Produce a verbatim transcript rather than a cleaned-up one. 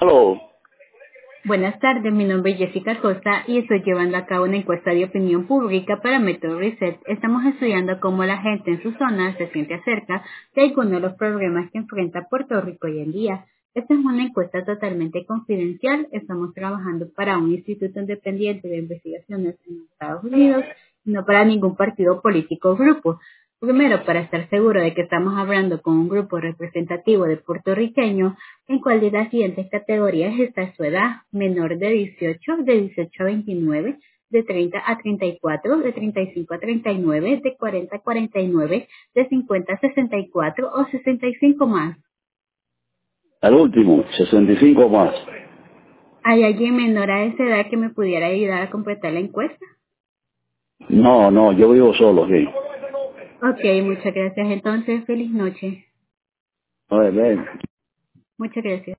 Aló. Buenas tardes, mi nombre es Jessica Costa y estoy llevando a cabo una encuesta de opinión pública para Método Reset. Estamos estudiando cómo la gente en su zona se siente acerca de algunos de los problemas que enfrenta Puerto Rico hoy en día. Esta es una encuesta totalmente confidencial. Estamos trabajando para un instituto independiente de investigaciones en Estados Unidos, no para ningún partido político o grupo. Primero, para estar seguro de que estamos hablando con un grupo representativo de puertorriqueños, ¿en cuál de las siguientes categorías está su edad? Menor de dieciocho, de dieciocho a veintinueve, de treinta a treinta y cuatro, de treinta y cinco a treinta y nueve, de cuarenta a cuarenta y nueve, de cincuenta a sesenta y cuatro o sesenta y cinco más. Al último, sesenta y cinco más. ¿Hay alguien menor a esa edad que me pudiera ayudar a completar la encuesta? No, no, yo vivo solo aquí. Ok, muchas gracias. Entonces, feliz noche. A ver, ven. Muchas gracias.